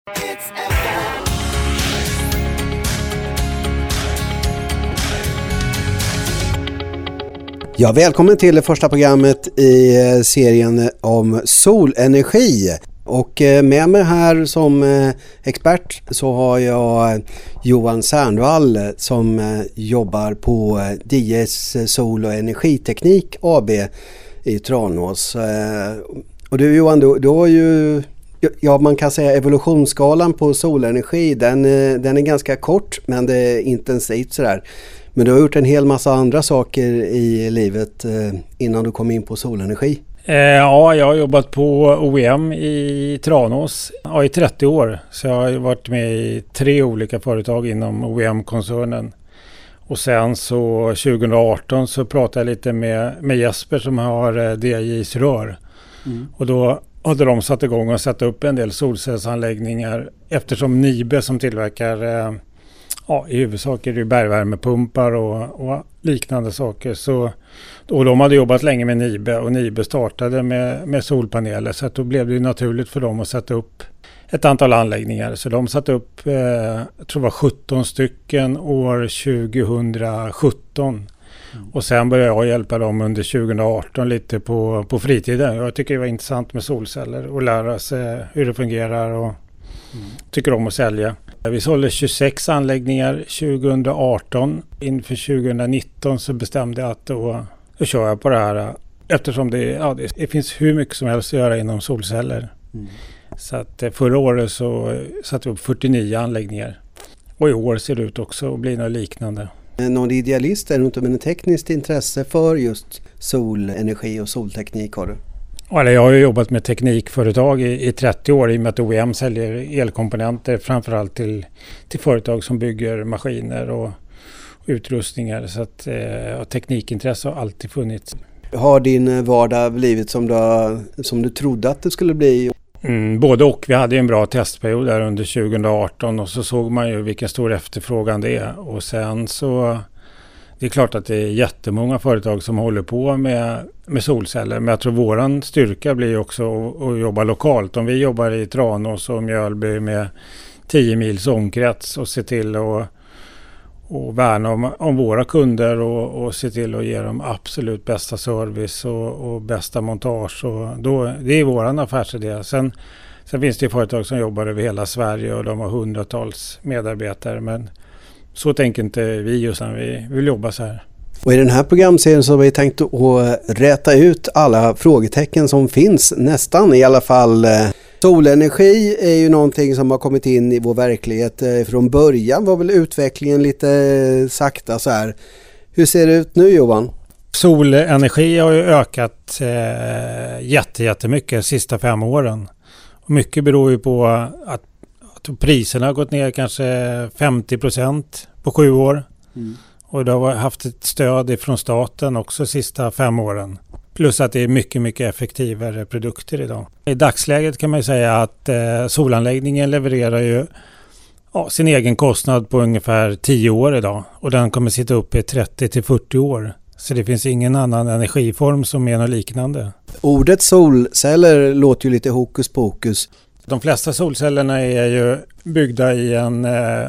Ja, välkommen till det första programmet i serien om solenergi. Och med mig här som expert så har jag Johan Särnvall som jobbar på DS Sol- och Energiteknik AB i Tranås. Och du Johan, du har ju, ja man kan säga evolutionsskalan på solenergi, den är ganska kort men det är intensivt sådär. Men du har gjort en hel massa andra saker i livet innan du kom in på solenergi. Ja, jag har jobbat på OEM i Tranås i 30 år. Så jag har varit med i 3 olika företag inom OEM-koncernen. Och sen så 2018 så pratade jag lite med Jesper som har DJs rör. Mm. Och då hade de satt igång och satt upp en del solcellsanläggningar eftersom Nibe som tillverkar i huvudsak är det bergvärmepumpar och liknande saker. Och de hade jobbat länge med Nibe och Nibe startade med solpaneler så att då blev det ju naturligt för dem att sätta upp ett antal anläggningar. Så de satte upp, jag tror det var 17 stycken år 2017. Och sen började jag hjälpa dem under 2018 lite på fritiden. Jag tycker det var intressant med solceller och lära sig hur det fungerar och tycker om att sälja. Vi sålde 26 anläggningar 2018. Inför 2019 så bestämde jag att då kör jag på det här. Eftersom det finns hur mycket som helst att göra inom solceller. Mm. Så att förra året så satte vi upp 49 anläggningar. Och i år ser det ut också att bli något liknande. Någon idealist är du inte, men ett tekniskt intresse för just solenergi och solteknik har du? Jag har ju jobbat med teknikföretag i 30 år i och med att OEM säljer elkomponenter framförallt till företag som bygger maskiner och utrustningar. Så att teknikintresse har alltid funnits. Har din vardag blivit som du trodde att det skulle bli? Både och. Vi hade en bra testperiod där under 2018 och så såg man ju vilken stor efterfrågan det är. Och sen så det är klart att det är jättemånga företag som håller på med solceller. Men jag tror våran styrka blir också att jobba lokalt. Om vi jobbar i Tranås och Mjölby med 10 mils omkrets och se till att värna om våra kunder och se till att ge dem absolut bästa service och bästa montage. Det är våran affärsidé. Sen finns det företag som jobbar över hela Sverige och de har hundratals medarbetare. Men så tänker inte vi utan vi vill jobba så här. Och i den här programserien så har vi tänkt att räta ut alla frågetecken som finns, nästan i alla fall. Solenergi är ju någonting som har kommit in i vår verklighet. Från början var väl utvecklingen lite sakta så här. Hur ser det ut nu Johan? Solenergi har ju ökat jättemycket de sista 5 åren. Och mycket beror ju på att priserna har gått ner kanske 50% på 7 år. Mm. Och det har haft ett stöd från staten också de sista 5 åren. Plus att det är mycket effektivare produkter idag. I dagsläget kan man ju säga att solanläggningen levererar ju sin egen kostnad på ungefär 10 år idag. Och den kommer sitta upp i 30-40 år. Så det finns ingen annan energiform som är något liknande. Ordet solceller låter ju lite hokus pokus. De flesta solcellerna är ju byggda i en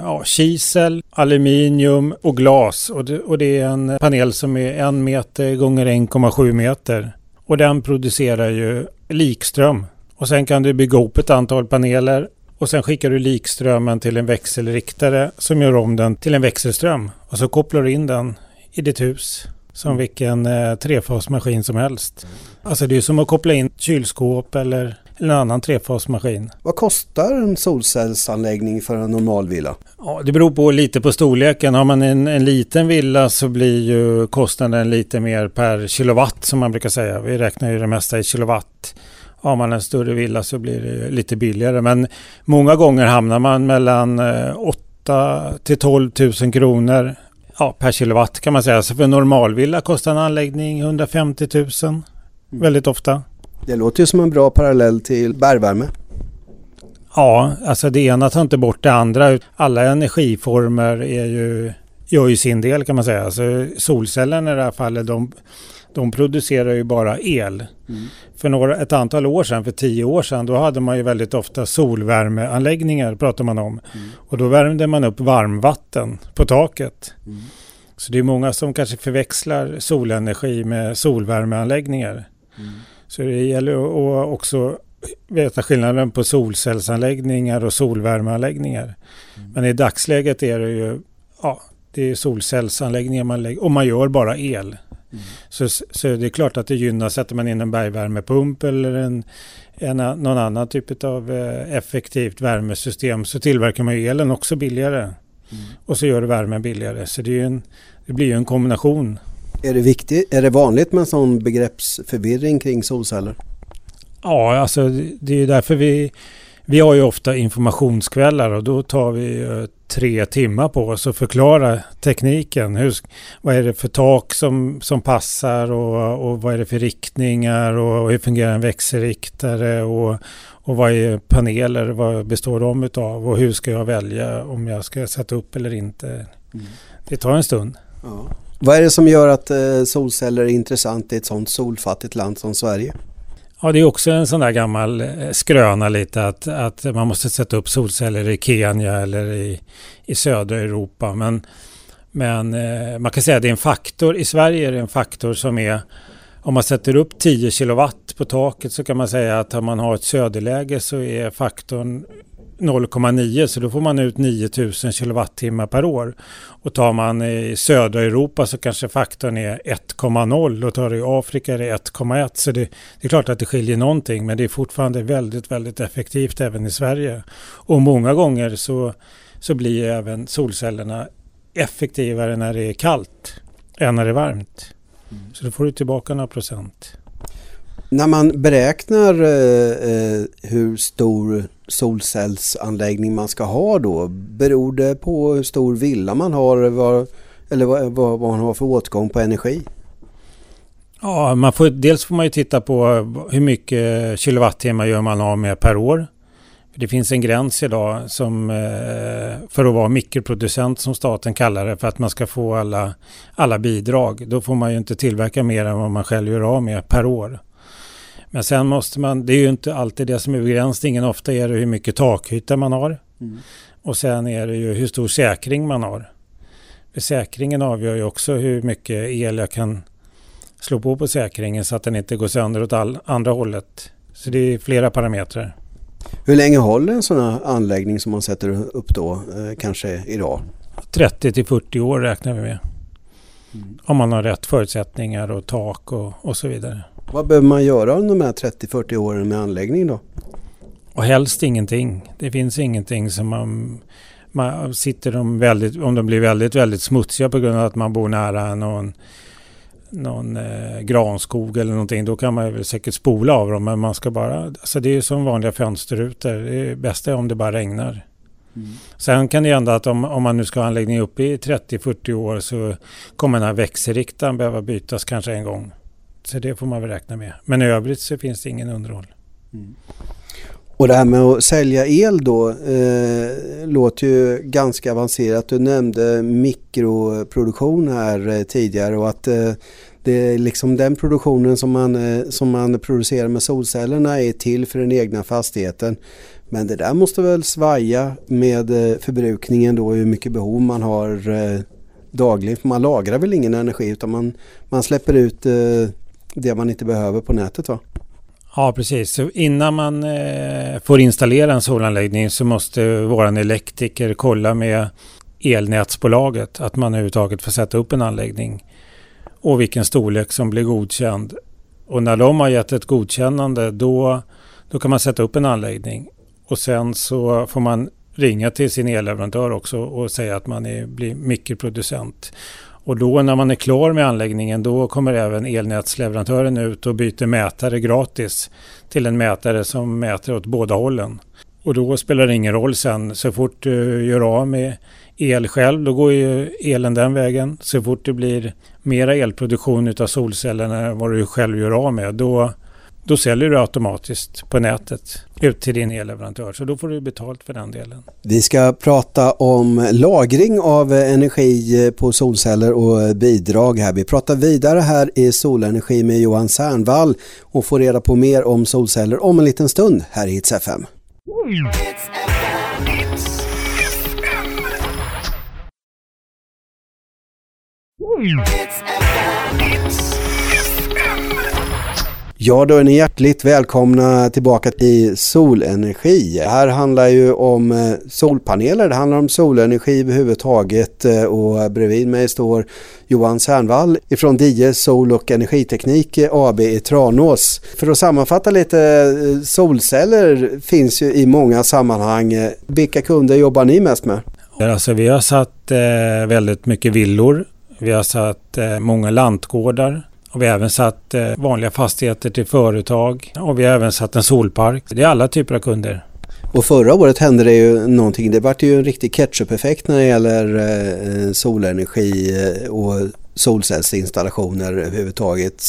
kisel, aluminium och glas. Och det är en panel som är 1 meter gånger 1,7 meter. Och den producerar ju likström. Och sen kan du bygga upp ett antal paneler. Och sen skickar du likströmmen till en växelriktare som gör om den till en växelström. Och så kopplar du in den i ditt hus som vilken trefasmaskin som helst. Alltså det är som att koppla in kylskåp eller en annan trefasmaskin. Vad kostar en solcellsanläggning för en normal villa? Ja, det beror på lite på storleken. Har man en liten villa så blir ju kostnaden lite mer per kilowatt som man brukar säga. Vi räknar ju det mesta i kilowatt. Har man en större villa så blir det lite billigare. Men många gånger hamnar man mellan 8 till 12 000 kronor per kilowatt kan man säga. Så för en normalvilla kostar en anläggning 150 000 väldigt ofta. Det låter ju som en bra parallell till bergvärme. Ja, alltså det ena tar inte bort det andra. Alla energiformer gör ju sin del kan man säga. Alltså solcellerna i det här fallet, de producerar ju bara el. För ett antal år sedan, för 10 år sedan, då hade man ju väldigt ofta solvärmeanläggningar pratar man om. Och då värmde man upp varmvatten på taket. Så det är många som kanske förväxlar solenergi med solvärmeanläggningar. Så det gäller att också veta skillnaden på solcellsanläggningar och solvärmeanläggningar. Men i dagsläget är det ju det är solcellsanläggningar man lägger, och man gör bara el. Så det är klart att det gynnar, sätter man in en bergvärmepump eller någon annan typ av effektivt värmesystem, så tillverkar man ju elen också billigare. Och så gör det värmen billigare. Så det blir ju en kombination. Är det vanligt med en sån begreppsförvirring kring solceller? Ja, alltså det är ju därför vi har ju ofta informationskvällar, och då tar vi 3 timmar på oss att förklara tekniken. Vad är det för tak som passar, och vad är det för riktningar, och hur fungerar en växelriktare, och vad är paneler, vad består de utav, och hur ska jag välja om jag ska sätta upp eller inte. Det tar en stund. Ja. Vad är det som gör att solceller är intressant i ett sånt solfattigt land som Sverige? Ja, det är också en sån där gammal skröna lite att man måste sätta upp solceller i Kenya eller i södra Europa. Men man kan säga att det är en faktor. I Sverige är det en faktor som är, om man sätter upp 10 kilowatt på taket, så kan man säga att om man har ett söderläge så är faktorn 0,9, så då får man ut 9000 kilowattimmar per år. Och tar man i södra Europa så kanske faktorn är 1,0, och tar det i Afrika är det 1,1. Så det är klart att det skiljer någonting, men det är fortfarande väldigt, väldigt effektivt även i Sverige. Och många gånger så blir även solcellerna effektivare när det är kallt än när det är varmt. Så då får du tillbaka några procent. När man beräknar hur stor solcellsanläggning man ska ha då, beror det på hur stor villa man har eller vad man har för åtgång på energi? Ja, dels får man ju titta på hur mycket kilowattimmar gör man av med per år. Det finns en gräns idag som för att vara mikroproducent, som staten kallar det, för att man ska få alla bidrag. Då får man ju inte tillverka mer än vad man själv gör av med per år. Men sen måste man, det är ju inte alltid det som är begränsningen, ofta är det hur mycket takyta man har. Och sen är det ju hur stor säkring man har. För säkringen avgör ju också hur mycket el jag kan slå på säkringen så att den inte går sönder åt andra hållet. Så det är flera parametrar. Hur länge håller en sån här anläggning som man sätter upp då, kanske idag? 30-40 år räknar vi med. Om man har rätt förutsättningar och tak och så vidare. Vad behöver man göra under de här 30-40 åren med anläggning då? Och helst ingenting. Det finns ingenting som man sitter om de blir väldigt, väldigt smutsiga på grund av att man bor nära någon granskog eller någonting. Då kan man väl säkert spola av dem, men man ska bara, alltså det är ju som vanliga fönsterrutor. Det bästa är om det bara regnar. Sen kan det hända att om man nu ska ha anläggning uppe i 30-40 år, så kommer den här växelriktaren behöva bytas kanske en gång. Så det får man väl räkna med. Men i övrigt så finns det ingen underhåll. Och det här med att sälja el då låter ju ganska avancerat. Du nämnde mikroproduktion här tidigare, och att det är liksom den produktionen som man producerar med solcellerna är till för den egna fastigheten. Men det där måste väl svaja med förbrukningen då, hur mycket behov man har dagligen. För man lagrar väl ingen energi, utan man släpper ut det man inte behöver på nätet, va? Ja, precis. Så innan man får installera en solanläggning så måste våran elektriker kolla med elnätsbolaget att man överhuvudtaget får sätta upp en anläggning och vilken storlek som blir godkänd. Och när de har gett ett godkännande, då kan man sätta upp en anläggning. Och sen så får man ringa till sin elleverantör också och säga att man blir mikroproducent. Och då när man är klar med anläggningen, då kommer även elnätsleverantören ut och byter mätare gratis till en mätare som mäter åt båda hållen. Och då spelar det ingen roll sen. Så fort du gör av med el själv, då går ju elen den vägen. Så fort det blir mera elproduktion utav solcellerna än vad du själv gör av med, då då säljer du automatiskt på nätet ut till din elleverantör. Så då får du betalt för den delen. Vi ska prata om lagring av energi på solceller och bidrag här. Vi pratar vidare här i Solenergi med Johan Sernvall och får reda på mer om solceller om en liten stund här i Hits FM. Ja, då är ni hjärtligt välkomna tillbaka i Solenergi. Det här handlar ju om solpaneler, det handlar om solenergi överhuvudtaget och bredvid mig står Johan Sernvall ifrån Die Sol- och Energiteknik AB i Tranås. För att sammanfatta lite, solceller finns ju i många sammanhang. Vilka kunder jobbar ni mest med? Alltså, vi har satt väldigt mycket villor, vi har satt många lantgårdar. Och vi har även satt vanliga fastigheter till företag och vi har även satt en solpark. Det är alla typer av kunder. Och förra året hände det ju någonting. Det var ju en riktig ketchup-effekt när det gäller solenergi och solcellsinstallationer överhuvudtaget.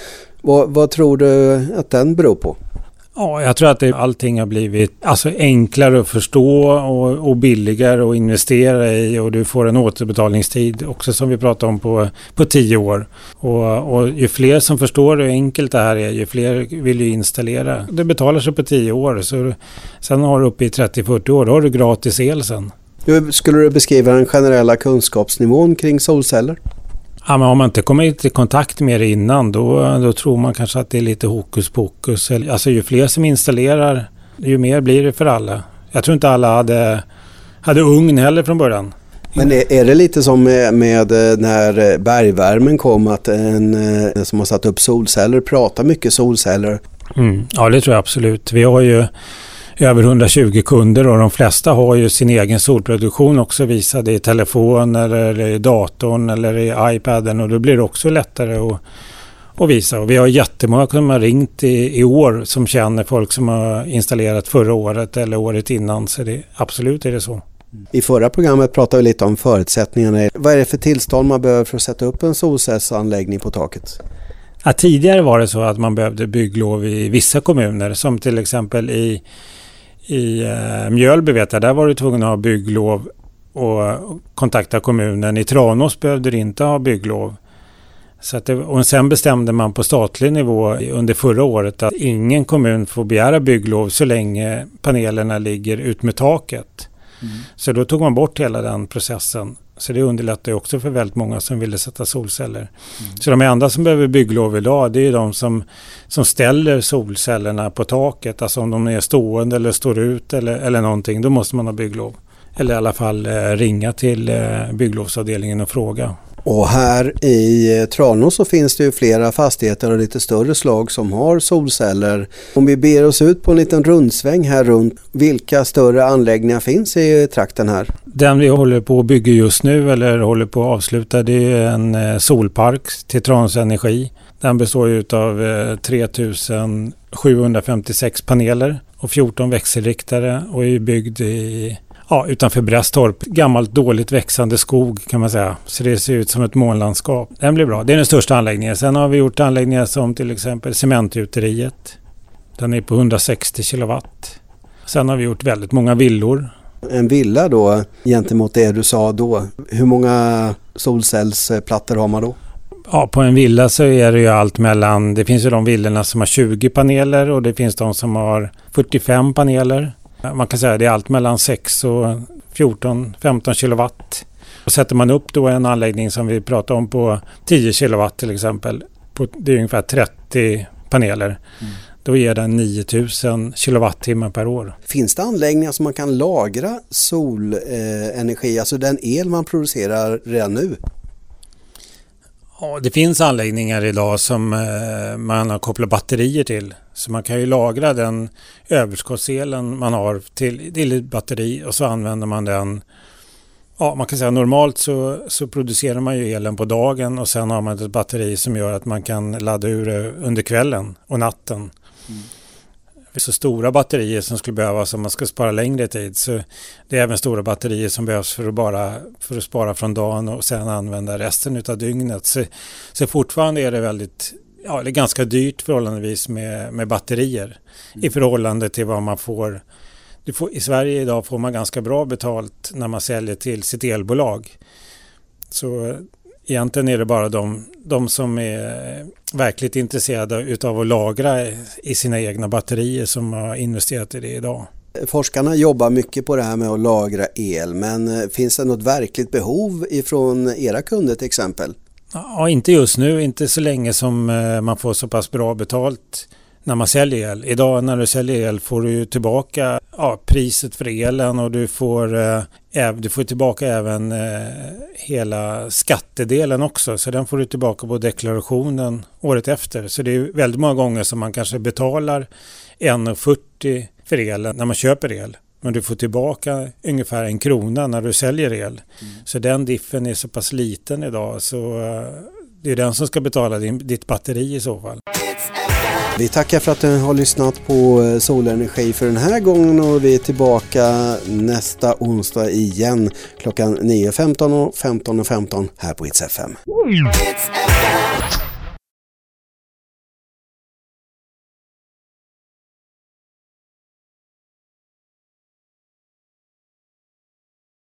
Vad tror du att den beror på? Ja, jag tror att allting har blivit enklare att förstå och billigare att investera i, och du får en återbetalningstid också som vi pratar om på 10 år. Och ju fler som förstår hur enkelt det här är, ju fler vill ju installera. Det betalar sig på 10 år, så sen har du uppe i 30-40 år, då har du gratis el sen. Hur skulle du beskriva den generella kunskapsnivån kring solceller? Ja, men om man inte kommer i kontakt med det innan, då tror man kanske att det är lite hokus pokus. Alltså ju fler som installerar, ju mer blir det för alla. Jag tror inte alla hade ugn heller från början. Men är det lite som med när bergvärmen kom, att en som har satt upp solceller pratar mycket solceller? Ja, det tror jag absolut. Vi har ju över 120 kunder och de flesta har ju sin egen solproduktion också visad i telefon eller i datorn eller i iPaden, och då blir det också lättare att visa. Och vi har jättemånga som har ringt i år som känner folk som har installerat förra året eller året innan, så absolut är det så. I förra programmet pratade vi lite om förutsättningarna. Vad är det för tillstånd man behöver för att sätta upp en solcellsanläggning på taket? Ja, tidigare var det så att man behövde bygglov i vissa kommuner, som till exempel i Mjölby vet jag, där var du tvungen att ha bygglov och kontakta kommunen. I Tranås behövde du inte ha bygglov. Och sen bestämde man på statlig nivå under förra året att ingen kommun får begära bygglov så länge panelerna ligger ut med taket. Så då tog man bort hela den processen. Så det underlättar också för väldigt många som ville sätta solceller. Så de enda som behöver bygglov idag, det är de som ställer solcellerna på taket. Alltså om de är stående eller står ut eller någonting, då måste man ha bygglov. Eller i alla fall ringa till bygglovsavdelningen och fråga. Och här i Tranås så finns det ju flera fastigheter och lite större slag som har solceller. Om vi ber oss ut på en liten rundsväng här runt, vilka större anläggningar finns i trakten här? Den vi håller på att bygga just nu eller håller på att avsluta, det är en solpark till Tranås Energi. Den består ju av 3756 paneler och 14 växelriktare och är byggd utanför Brästorp. Gammalt dåligt växande skog kan man säga. Så det ser ut som ett månlandskap. Den blir bra. Det är den största anläggningen. Sen har vi gjort anläggningar som till exempel cementgjuteriet. Den är på 160 kilowatt. Sen har vi gjort väldigt många villor. En villa då, gentemot det du sa då. Hur många solcellsplattor har man då? Ja, på en villa så är det ju allt mellan, det finns ju de villorna som har 20 paneler och det finns de som har 45 paneler. Man kan säga att det är allt mellan 6 och 14-15 kilowatt. Och sätter man upp då en anläggning som vi pratar om på 10 kilowatt till exempel, det är ungefär 30 paneler, då ger den 9000 kilowattimmar per år. Finns det anläggningar som man kan lagra solenergi, alltså den el man producerar redan nu? Ja, det finns anläggningar idag som man har kopplat batterier till. Så man kan ju lagra den överskottselen man har till ett batteri och så använder man den. Ja, man kan säga normalt så producerar man ju elen på dagen och sen har man ett batteri som gör att man kan ladda ur det under kvällen och natten. Så stora batterier som skulle behövas om man ska spara längre tid, så det är även stora batterier som behövs för att spara från dagen och sen använda resten av dygnet. Så fortfarande är det väldigt det är ganska dyrt förhållandevis med batterier i förhållande till vad man får. I Sverige idag får man ganska bra betalt när man säljer till sitt elbolag. Så egentligen är det bara de som är verkligt intresserade utav att lagra i sina egna batterier som har investerat i det idag. Forskarna jobbar mycket på det här med att lagra el, men finns det något verkligt behov ifrån era kunder till exempel? Ja, inte just nu, inte så länge som man får så pass bra betalt när man säljer el. Idag när du säljer el får du tillbaka priset för elen och du får tillbaka även hela skattedelen också. Så den får du tillbaka på deklarationen året efter. Så det är väldigt många gånger som man kanske betalar 1,40 för elen när man köper el. Men du får tillbaka ungefär 1 krona när du säljer el. Så den diffen är så pass liten idag så det är den som ska betala ditt batteri i så fall. Vi tackar för att du har lyssnat på Solenergi för den här gången och vi är tillbaka nästa onsdag igen klockan 9.15 och 15.15 här på Hits FM.